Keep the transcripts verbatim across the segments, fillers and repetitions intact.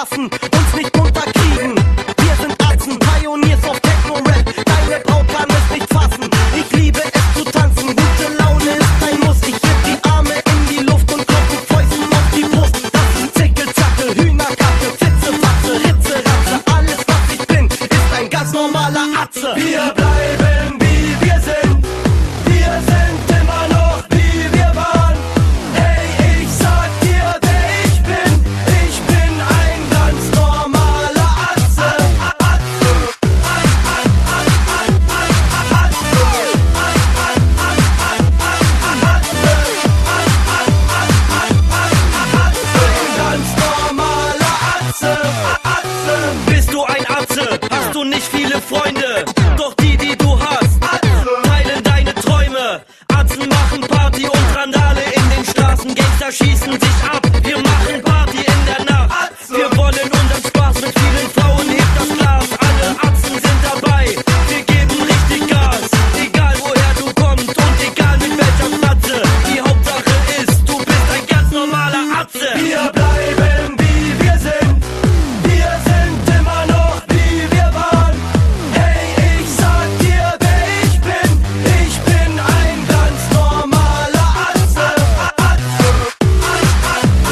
lassen, uns nicht unterkriegen. Wir sind Atzen, Pioniers auf Techno-Rap. Deine Braut kann es nicht fassen. Ich liebe es zu tanzen, gute Laune ist ein Muss. Ich heb die Arme in die Luft und klopf mit Fäusten auf die Brust. Das ist Zickelzacke, Hühnerkacke, Fitzefatze, Ritze, Ratze. Alles was ich bin, ist ein ganz normaler Atze. Wir bleiben wie wir sind. Wir sind immer noch wie wir waren. Hey, ich sag dir, wer ich bin. Ich bin ein ganz normaler Atze. Atze. Ganz normaler Atze. Atze. Bist du ein Atze? Hast du nicht viele Freunde? Doch die, die du hast, teilen deine Träume. Atzen machen Party und Randale in den Straßen. Gangster schießen sich ab. Wir machen Party in der Nacht. Wir wollen unseren Spaß mit vielen Frauen. Hebt das Glas. Alle Atzen sind dabei. Wir geben richtig Gas. Egal woher du kommst und egal mit welcher Fratze. Die Hauptsache ist, du bist ein ganz normaler Atze. Wir bleiben wie wir sind. Wir sind immer noch wie wir waren. Hey, ich sag dir, wer ich bin. Ich bin ein ganz normaler Atze. Atze.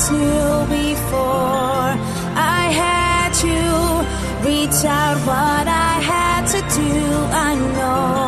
always knew before I had you. Reach out what I had to do, I know.